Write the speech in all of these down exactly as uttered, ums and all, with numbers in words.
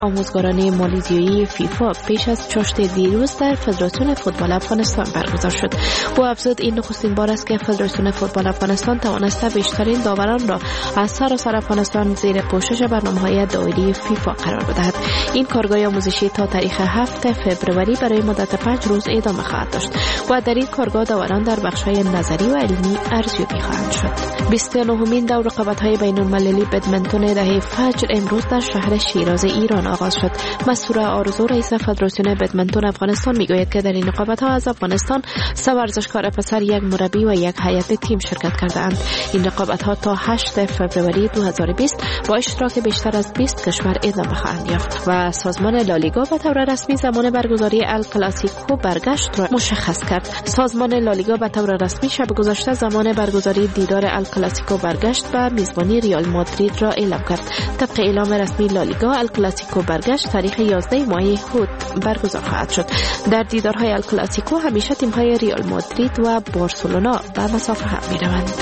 آموزگارانه مالیزیایی فیفا پیش از چاشت دیروز در فدراسیون فوتبال افغانستان برگزار شد. او افزود این نخستین بار است که فدراسیون فوتبال افغانستان توانسته بیشترین داوران را از سراسر افغانستان زیر پوشش برنامه‌های دایره فیفا قرار بدهد. این کارگاه آموزشی تا تاریخ هفتم فوریه برای مدت پنج روز ادامه خواهد داشت و در این کارگاه داوران در بخش‌های نظری و علمی ارزیابی خواهند شد. بیست و نهمین دور رقابت‌های بین‌المللی بدمنتون دهه فجر امروز در شهر شیراز ایران آغاز شد. مسرور آرزو رئیس فدراسیون بدمنتون افغانستان میگوید که در این رقابت‌ها از افغانستان سه ورزشکار پسر، یک مربی و یک هیئت تیم شرکت کردند. این رقابت‌ها تا هشتم فوریه دو هزار و بیست با اشتراک بیشتر از بیست کشور ادامه خواهند یافت و سازمان لالیگا به طور رسمی زمان برگزاری الکلاسیکو برگشت را مشخص کرد. سازمان لالیگا به طور رسمی شب گذشته زمان برگزاری دیدار الکلاسیکو برگشت و میزبانی ریال مادرید را اعلام کرد. طبق اعلام رسمی لالیگا، الکلاسیکو برگشت تاریخ یازده ماه هوت برگزار خواهد شد. در دیدارهای الکلاسیکو همیشه تیم‌های ریال مادرید و بارسلونا به مسافه هم می‌روند.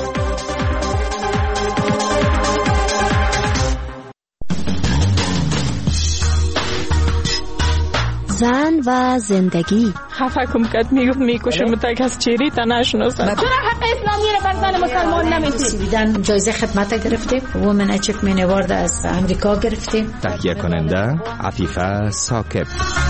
زن و زندگی. خفکم کد میگفت میکشه متک از چیری تا نشناسن. چرا حق اسلامی رو بر زن مسلمان نمیدید؟ سویدن جایزه خدمت گرفتیم، وومن اچیومنت اوارد از امریکا گرفتیم. تهیه کننده عفیفه ثاقب.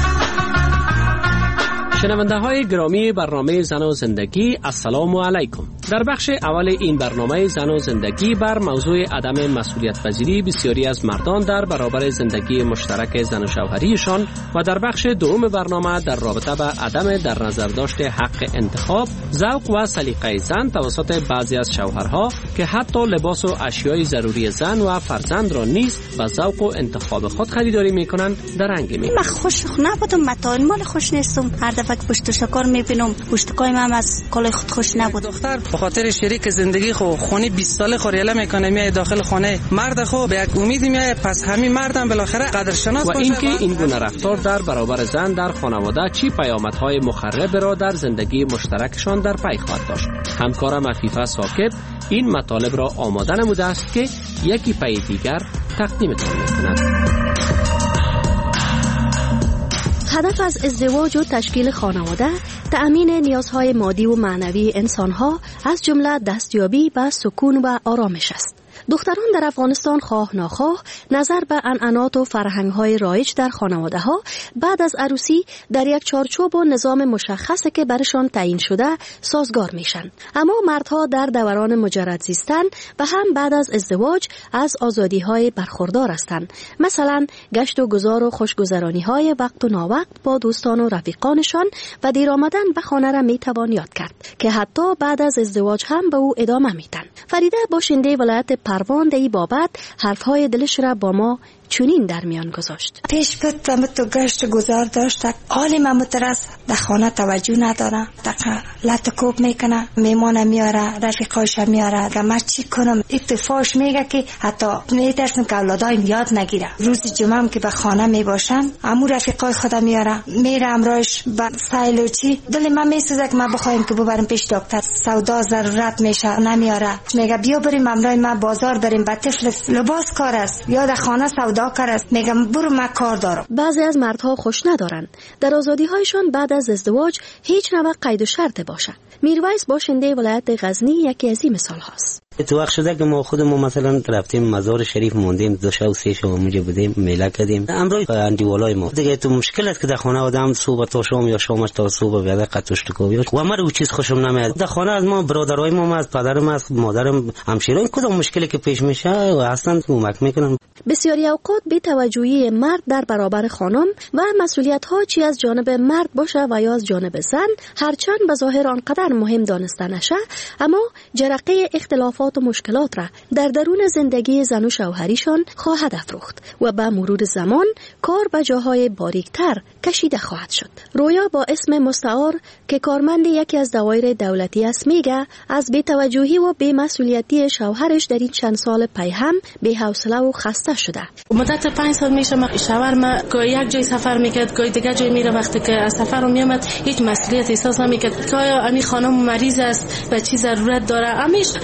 شنونده های گرامی برنامه زن و زندگی، السلام علیکم. در بخش اول این برنامه زن و زندگی بر موضوع عدم مسئولیت پذیری بسیاری از مردان در برابر زندگی مشترک زن و شوهریشان و در بخش دوم برنامه در رابطه با عدم در نظر داشت حق انتخاب، ذوق و سلیقه زن توسط بعضی از شوهرها که حتی لباس و اشیای ضروری زن و فرزند را نیز به ذوق و انتخاب خود خریداری میکنند در رنگ می. من خوش نبودم، متان مال خوش نیستم. هر دفعه که پشت شکار میبینم پشتکای من از کالای خود خوش نبود. دختر به خاطر شریک زندگی خو خونی بیست ساله خوریله میکنه، میای داخل خانه مرد خو به یک امیدی میای، پس همین مردم بالاخره قدرشناس باشه. و اینکه این گونه رفتار در برابر زن در خانواده چی پیامدهای مخرب را در زندگی مشترکشان در پی خواهد داشت. همکارم عفیفه ثاقب این مطالب را آماده نموده است که یکی پی دیگر تقدیمتان میکند. هدف از ازدواج و تشکیل خانواده تأمین نیازهای مادی و معنوی انسانها از جمله دستیابی به سکون و آرامش است. دختران در افغانستان خواه ناخواه نظر به عنعنات و فرهنگ‌های رایج در خانواده‌ها بعد از عروسی در یک چارچوب و نظام مشخصی که برشان تعیین شده سازگار میشن. اما مردها در دوران مجرد زیستن و هم بعد از ازدواج از آزادی‌های برخوردار هستند. مثلا گشت و گذار و خوشگذرانی‌های وقت و ناوقت با دوستان و رفیقانشان و دیر آمدن به خانه را میتوان یاد کرد که حتی بعد از ازدواج هم به او ادامه میدن. فریده باشنده ولایت پروان در این بابت حرفهای دلش را با ما چنین در میان گذاشت. پیش بودم تو گشت گذار داشت، حالی من مترس در خانه توجه ندارم، دقیقا لطکوب میکنه، میمانه میاره، رفیقاش میاره که من چی کنم. اتفاقش میگه که حتی میترسم که اولادایم یاد نگیره. روز جمعه هم که به خانه میباشن امو رفیقای خودم میاره، میره امراش به سایل و چی، دل من میسوزه که من بخوایم که ببرم پیش دکتر، سودا ضرورت میشه نمیاره. میگه بیا بریم امرای من بازار بریم، به طفل لباس کار است یا در خانه سودا کار است. میگم برو من کار دارم. بعضی از مردها خوش ندارن در آزادی هایشان بعد از ازدواج هیچ نوع قید و شرط باشه. میرویس باشنده ولایت غزنی یکی از این مثال هاست. تو وقت شده که ما خودمون مثلا رفتیم مزار شریف موندیم، دو شب و سه شب اونجا بودیم، میله کردیم. امروز اندیوالای ما دیگه تو مشکل است که در خانه آدم صبح تا شام یا شامش تا صبح بیاد قطوش تو و من رو چیز خوشم نمیاد. در خانه از ما برادرای ما، از پدرم، از مادرم، همشیران کدام مشکلی که پیش میشه و اصلا کمک میکنن. بسیاری اوقات بی‌توجهی مرد در برابر خانم و مسئولیت‌ها چی از جانب مرد باشه و یا از جانب زن هرچند به ظاهر آنقدر مهم دانسته نشه، اما جرقه اختلافات و مشکلات را در درون زندگی زن و شوهریشان خواهد افروخت و با مرور زمان کار به جاهای باریکتر کشیده خواهد شد. رویا با اسم مستعار که کارمند یکی از دوایر دولتی است میگه از بی‌توجهی و بی‌مسئولیتی شوهرش در این چند سال پی هم بی‌حوصله و خسته شده. مدت پنج سال میشه ما شوهر ما گاهی یک جای سفر میکرد، گاهی دیگه جای میره. وقتی که از سفر میامد هیچ مسئولیت احساس نمیکرد که آیا امی خانم مریض است و چی ضرورت داره. امیش او یک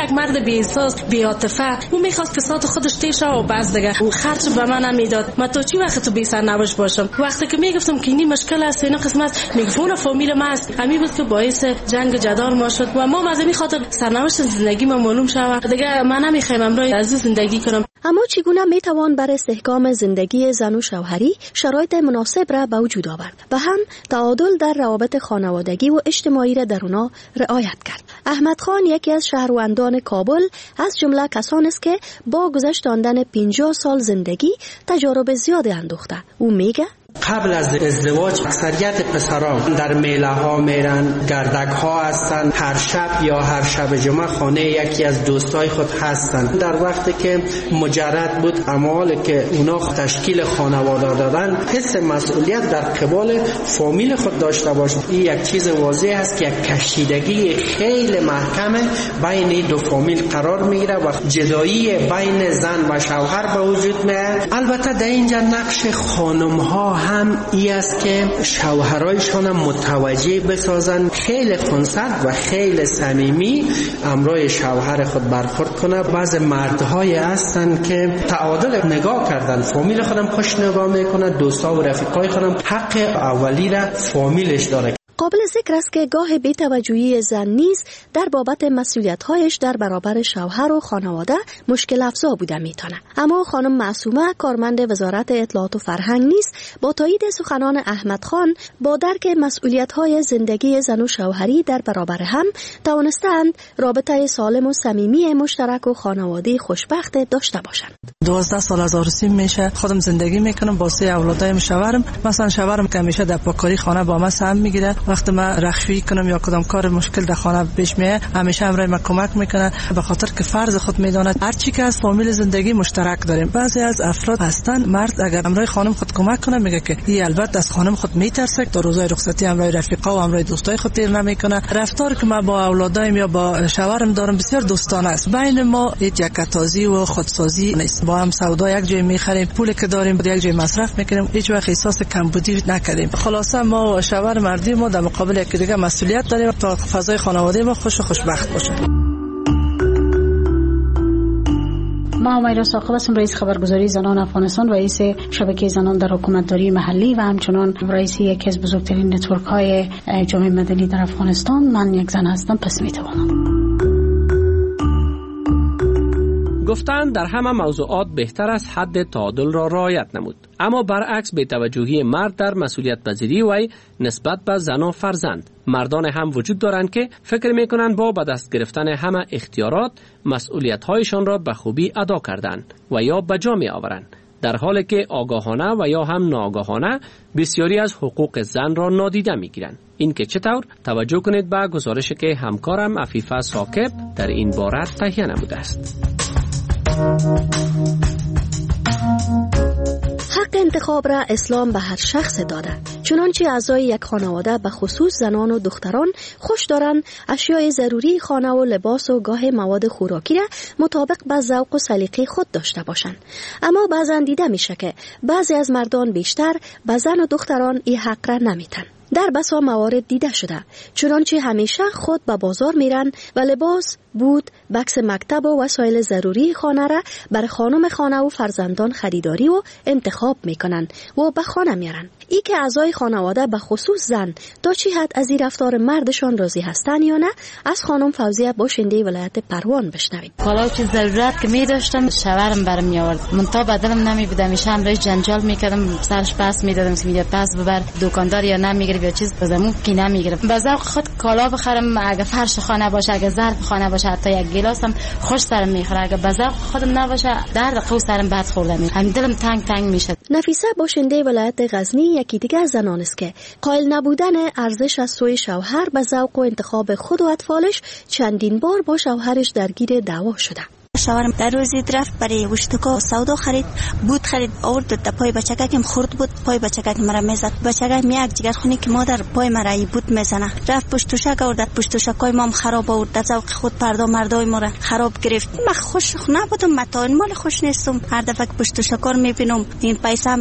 یک مرد بی احساس بی عاطفه، اون میخواست که ساعت خودش تیشه و بس دیگه خرج به من نمیداد. من تا چی وقت تو بی سرنوشت باشم؟ وقتی که میگفتم که این مشکل است اینا قسمت میگفون فامیل ما است، همین بود که باعث جنگ جدال ما شد و ما از این خاطر سرنوشت زندگی ما معلوم شود دیگه. من نمیخوام امروز از زندگی کنم. اما چگونه میتوان برای استحکام زندگی زن و شوهری شرایط مناسب را به وجود آورد و هم تعادل در روابط خانوادگی و اجتماعی را در اونا رعایت کرد؟ احمد خان یکی از شهروندان کابل از جمله کسانی است که با گذشتاندن پنجاه سال زندگی تجارب زیادی اندوخته. او میگه قبل از ازدواج اکثریت پسران در میله ها میرن، گردک ها هستن، هر شب یا هر شب جمعه خانه یکی از دوستای خود هستن. در وقتی که مجرد بود اعمال که اونا تشکیل خانواده دادن، حس مسئولیت در قبال فامیل خود داشته باشن. این یک چیز واضح است که یک کشیدگی خیلی محکمه بین دو فامیل قرار میگیره و جدایی بین زن و شوهر به وجود میاد. البته در اینجا نقش خانم ها هم ای است که شوهرایشان متوجه بسازن، خیلی خونسرد و خیلی صمیمی امرای شوهر خود برخورد کنه. بعض مردهای هستن که تعادل نگاه کردن، فامیل خودم خوش نگاه میکنه، دوستا و رفیقای خودم حق اولی را فامیلش داره. قابل ذکر است که گاه بی‌توجهی زن نیز در بابت مسئولیت‌هایش در برابر شوهر و خانواده مشکل افزا بوده میتونه. اما خانم معصومه کارمند وزارت اطلاعات و فرهنگ نیز با تایید سخنان احمد خان با درک مسئولیت‌های زندگی زن و شوهری در برابر هم توانستند رابطه سالم و صمیمی مشترک و خانوادگی خوشبخت داشته باشند. دوازده سال از عروسی میشه خودم زندگی میکنم با سه اولادایم. شوهرم مثلا شوهرم که همیشه در پاکاری خانه با من سهم میگیره. وقتی من رخشویی کنم یا کدام کار مشکل در خانه پیش میاد همیشه امرای من کمک میکنه، به خاطر که فرض خود میداند هر چی که از فامیل زندگی مشترک داریم. بعضی از افراد هستن مرد اگر امرای خانم خود کمک کنه میگه که این البته از خانم خود میترسه، در روزای رخصتی امرای رفیقا و امرای دوستای خود تیر نمیکنه. رفتار که من با اولادایم یا با شوهرم دارم بسیار دوستانه است. بین ما هیچ یکتازی و خودسازی نیست. با هم سودا یک جای میخریم، پول که داریم به یک جای مصرف میکنیم، هیچ وقت احساس کمبودی نکردیم. خلاصه ما و شوهر مردی ما در مقابل یکی دیگه مسئولیت داریم تا فضای خانواده ما خوش و خوشبخت باشه. ما امیرا ثاقب هستم، رئیس خبرگزاری زنان افغانستان، رئیس شبکه زنان در حکومتداری محلی و همچنان رئیس یکی از بزرگترین نتورک های جامعه مدنی در افغانستان. من یک زن هستم، پس میتوانم گفتند در همه موضوعات بهتر است حد تعادل را رعایت نمود. اما برعکس بی‌توجهی مرد در مسئولیت پذیری وی نسبت به زن و فرزند. مردان هم وجود دارند که فکر میکنند با به دست گرفتن همه اختیارات مسئولیت هایشان را به خوبی ادا کردند و یا به جا می آورند، در حالی که آگاهانه و یا هم ناآگاهانه بسیاری از حقوق زن را نادیده میگیرند. این که چطور؟ توجه کنید به گزارشی که همکارم عفیفه ثاقب در این باره تهیه نموده است. حق انتخاب را اسلام به هر شخص داده. چنانچه اعضای یک خانواده به خصوص زنان و دختران خوش دارند اشیای ضروری خانه و لباس و گاه مواد خوراکی را مطابق به ذوق و سلیقه خود داشته باشند. اما بعضا دیده میشه که بعضی از مردان بیشتر به زن و دختران این حق را نمیتن. در بسا موارد دیده شده، چنانچه همیشه خود به بازار میرن و لباس، بود، بکس مکتب و وسایل ضروری خانه را بر خانم خانه و فرزندان خریداری و انتخاب میکنن و به خانه میارن. ای که اعضای خانواده به خصوص زن تا چی حد از این رفتار مردشان راضی هستن یا نه، از خانم فوزیه باشنده ولایت پروان بشنوید. حالا که ضرورت که می داشتم شوهرم برام می آورد، منتها بدلم نمی بود، همیشه هم روش جنجال میکردم، سرش پس میدادم که میگه پس ببر دکاندار یا نمیگیره یا چیز بزمون کی نمیگیره. به ذوق خود کالا بخرم، اگه فرش خانه باشه، اگه ظرف خانه باشه، حتی یک گلاسم خوش سرم میخوره، اگه به ذوق خودم نباشه درد قو سرم بد خوردم، همین دلم تنگ تنگ میشه. نفیسه باشنده ولایت غزنی یکی دیگر از زنان است که قائل نبودن ارزش از سوی شوهر به ذوق و انتخاب خود و اطفالش چندین بار با شوهرش درگیر دعوا شده. شوهرم در روزی رفت برای وشتکا سودا خرید، بود خرید، آورد تا پای بچگکم خورد بود، پای بچگک مرا میزد. بچگک میاد جگر خونی که مادر پای مرا ای بود میزنه. رفت پشت توشک آورد، پشت توشکای مام خراب آورد، در ذوق خود پردا مردای ما را خراب گرفت. من خوش نبودم، متان مال خوش نیستم. هر دفعه که پشت توشکار میبینم این پیسام رفت،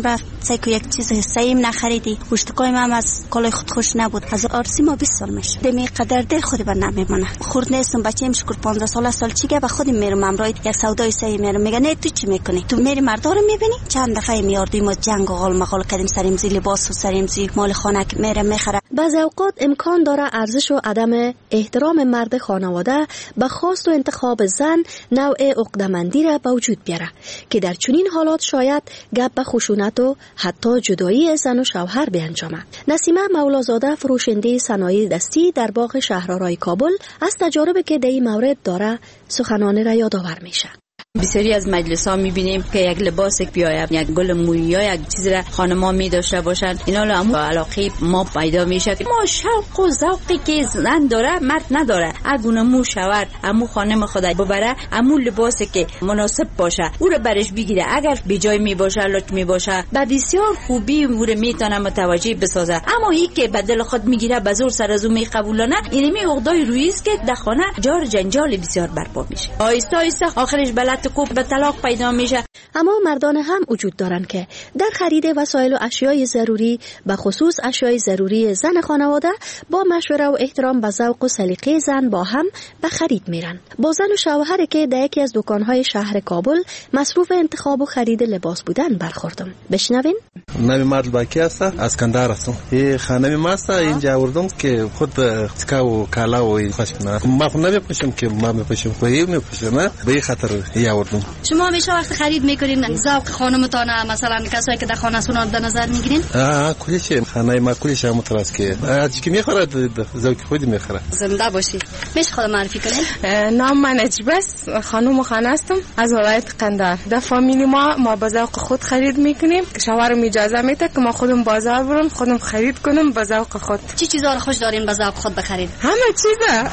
کسایی که یک چیز سیم نخریدی. گوشتکای ما هم از کالای خود خوش نبود. از آرسی ما بیست سال میشه. دمی قدر دل خودی بر نمیمونه. خورد نیستم بچه‌ام شکر پانزده ساله سال چیگه و خودم میرم امروز یک سودای سیم میرم. میگه نه تو چی میکنی؟ تو میری مردا رو میبینی؟ چند دفعه میاردیم ما جنگ و غال مغال کردیم سریم زی لباس و سریم زی مال خانه که میره میخره. بعضی اوقات امکان داره ارزش و عدم احترام مرد خانواده به خواست و انتخاب زن نوع عقده‌مندی را به وجود بیاره که در چنین حالات شاید گپ به خشونت و حتی جدایی زن و شوهر بیانجامد. نسیمه مولازاده فروشنده صنایع دستی در باغ شهرآرای کابل از تجاربی که در این مورد داره سخنان را یادآور میشه. بسیاری از مجلس ها میبینیم که یک لباس بیاید، یک گل مویی یا یک چیز را خانما می داشته باشند. اینا رو هم علاقه ما پیدا میشه. ما شوق و ذوقی که زن داره مرد نداره. اگه مو شوهر امو خانم خودش ببره، امو لباسی که مناسب باشه او رو برش بگیره. اگر بی جای می باشه لط می باشه به بسیار خوبی او رو میتونه متوجه بسازه. اما این که بدل خود میگیره به زور سر از او میقبولانه، اینمی عقدای رویی است که در خانه جار جنجال بسیار برپا میشه. آیسته آیسته آخرش بلد کوب به طلاق پیدا میشه. اما مردان هم وجود دارن که در خرید وسایل و اشیای ضروری به خصوص اشیای ضروری زن خانواده با مشوره و احترام به ذوق و سلیقه زن با هم به خرید میرن. با زن و شوهری که در یکی از دکانهای شهر کابل مصروف انتخاب و خرید لباس بودن برخوردم. بشنوین. نمی مرد باکی است، از کندهار هستم. این خانم ما است، اینجا آوردم که خود تکا و کالا و این پشم. ما خود نمیپوشم که ما میپوشم، خودی میپوشم. به این خاطر یا آوردم. شما همیشه وقت خرید میکنین ذوق خانمتان مثلا کسایی که در خانه سون در نظر میگیرین؟ آه کلیش خانه ما کلیش هم متراست که از کی میخوره ذوق خودی میخوره. زنده باشی. میشه خود معرفی کنین؟ نام من اجبس، خانم خانه هستم از ولایت قندهار. در فامیلی ما ما با ذوق خود خرید میکنیم. شوهرم اجازه میده که ما خودم بازار برم خودم خرید کنم با ذوق خود. چی چیزا رو خوش دارین با ذوق خود بخرید؟ همه چیزا،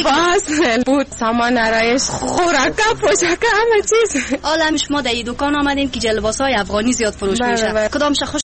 لباس، بود، سامان آرایش، خوراک، پوشاک، همه چیز. حالا شما در این دکان آمدین که لباسای افغانی زیاد فروش میشه. کدامش خوش